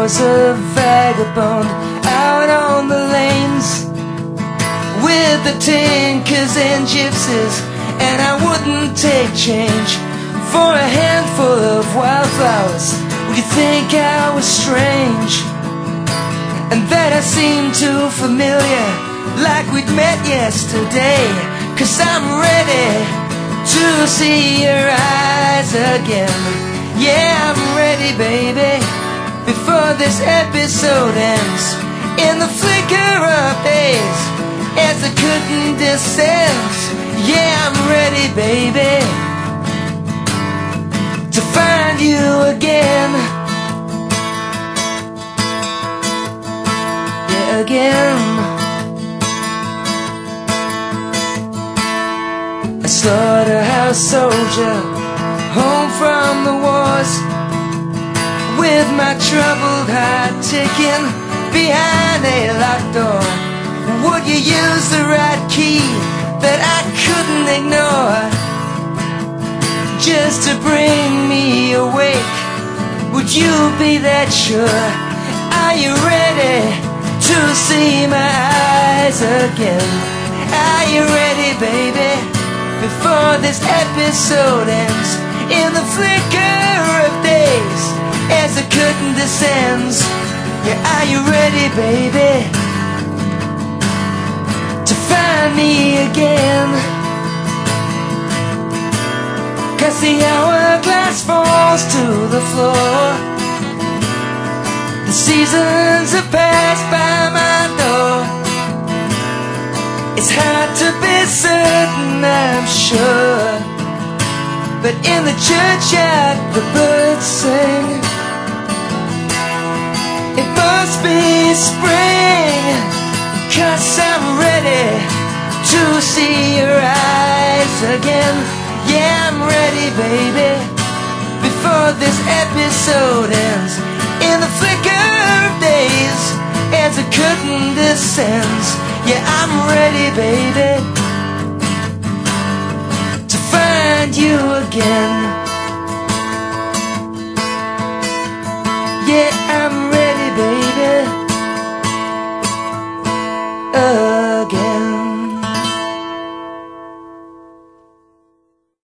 was a vagabond out on the lanes with the tinkers and gypsies, and I wouldn't take change for a handful of wildflowers. Would you think I was strange, and that I seemed too familiar, like we'd met yesterday? 'Cause I'm ready to see your eyes again. Yeah, I'm ready, baby, before this episode ends. In the flicker of days, as the curtain descends, yeah, I'm ready, baby, to find you again. Yeah, again. A slaughterhouse soldier, home from the wars, with my troubled heart ticking behind a locked door. Would you use the right key that I couldn't ignore, just to bring me awake? Would you be that sure? Are you ready to see my eyes again? Are you ready, baby, before this episode ends? In the flicker of days, as the curtain descends, yeah, are you ready, baby, to find me again? 'Cause the hourglass falls to the floor, the seasons have passed by my door. It's hard to be certain, I'm sure, but in the churchyard the birds sing. It must be spring, 'cause I'm ready to see your eyes again. Yeah, I'm ready, baby, before this episode ends. In the flicker of days, as the curtain descends, yeah, I'm ready, baby, to find you again.